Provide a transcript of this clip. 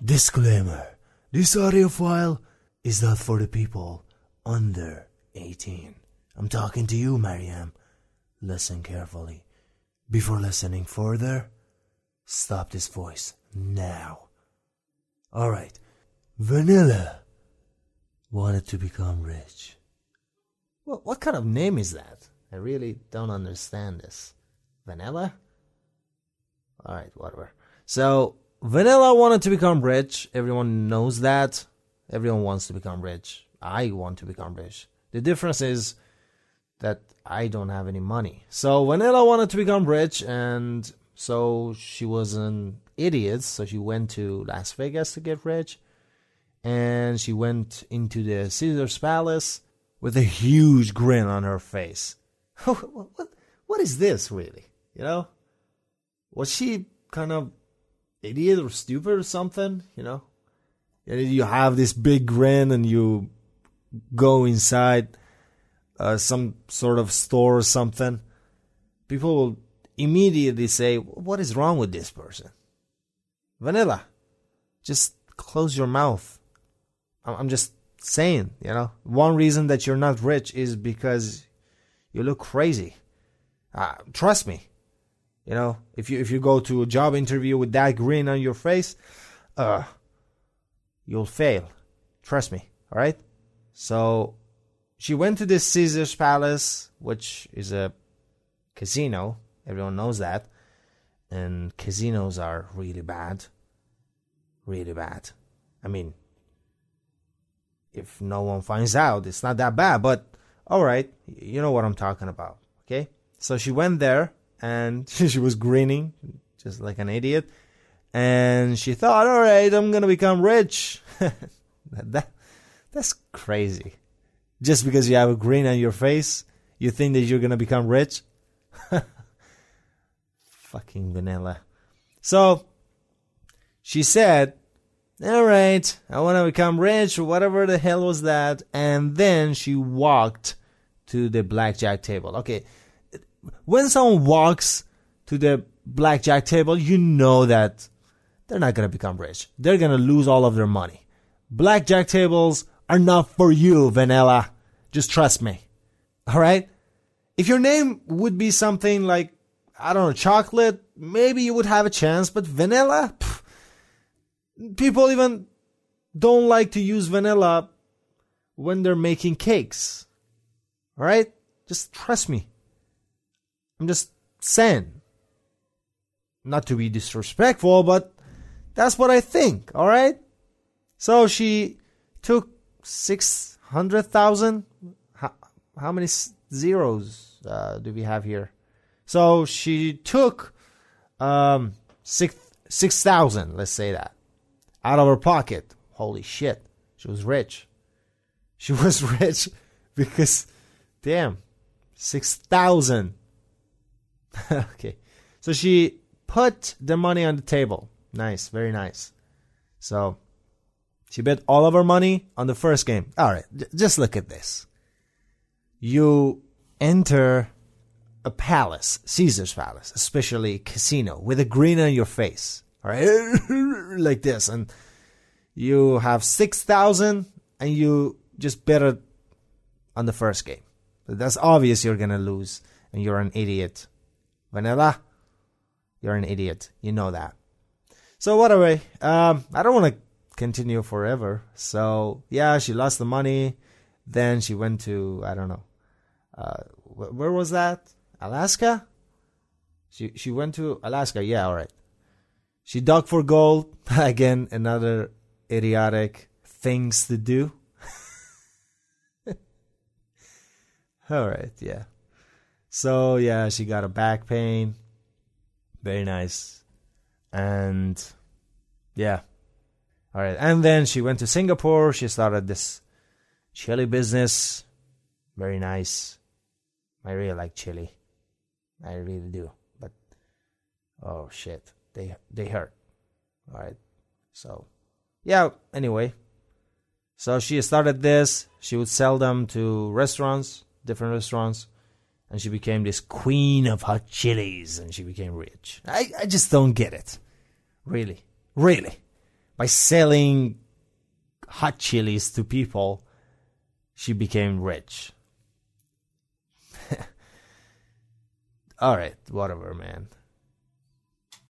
Disclaimer. This audio file is not for the people under 18. I'm talking to you, Mariam. Listen carefully. Before listening further, stop this voice now. Alright. Vanilla wanted to become rich. What kind of name is that? I really don't understand this. Vanilla? Alright, whatever. So, Vanilla wanted to become rich. Everyone knows that. Everyone wants to become rich. I want to become rich. The difference is that I don't have any money. So, Vanilla wanted to become rich, and so she was an idiot. So, she went to Las Vegas to get rich. And she went into the Caesar's Palace with a huge grin on her face. What is this, really? You know? Was she kind of idiot or stupid or something? You know? You have this big grin and you go inside some sort of store or something. People will immediately say, what is wrong with this person? Vanilla, just close your mouth. I'm just saying, you know, one reason that you're not rich is because you look crazy. Trust me. You know, if you go to a job interview with that grin on your face, you'll fail. Trust me, all right? So she went to this Caesar's Palace, which is a casino. Everyone knows that. And casinos are really bad. Really bad. I mean, if no one finds out, it's not that bad. But, all right, you know what I'm talking about, okay? So she went there, and she was grinning, just like an idiot. And she thought, all right, I'm going to become rich. That's crazy. Just because you have a grin on your face, you think that you're going to become rich? Fucking Vanilla. So, she said, all right, I want to become rich, or whatever the hell was that. And then she walked to the blackjack table. Okay, when someone walks to the blackjack table, you know that they're not going to become rich. They're going to lose all of their money. Blackjack tables are not for you, Vanilla. Just trust me. All right? If your name would be something like, I don't know, chocolate, maybe you would have a chance. But Vanilla? Pff, people even don't like to use vanilla when they're making cakes. All right? Just trust me. I'm just saying. Not to be disrespectful, but that's what I think. All right? So she took 600,000. How many zeros do we have here? So she took 6,000, let's say that, out of her pocket. Holy shit. She was rich. She was rich because, damn, 6,000. Okay. So she put the money on the table. Nice. Very nice. So she bet all of her money on the first game. All right. Just look at this. You enter a palace, Caesar's Palace, especially casino, with a grin on your face. All right. Like this. And you have 6,000 and you just bet it on the first game. That's obvious you're going to lose and you're an idiot. Vanilla, you're an idiot. You know that. So whatever, I don't want to continue forever. So yeah, she lost the money. Then she went to, I don't know, where was that? Alaska? She went to Alaska. Yeah, all right. She dug for gold. Again, another idiotic things to do. All right, yeah. So, yeah, she got a back pain. Very nice. And, yeah. All right. And then she went to Singapore. She started this chili business. Very nice. I really like chili. I really do. But, oh, shit. They hurt. All right. So, yeah, anyway. So she started this. She would sell them to restaurants, different restaurants. And she became this queen of hot chilies. And she became rich. I just don't get it. Really. Really. by selling hot chilies to people, she became rich. Alright, whatever, man.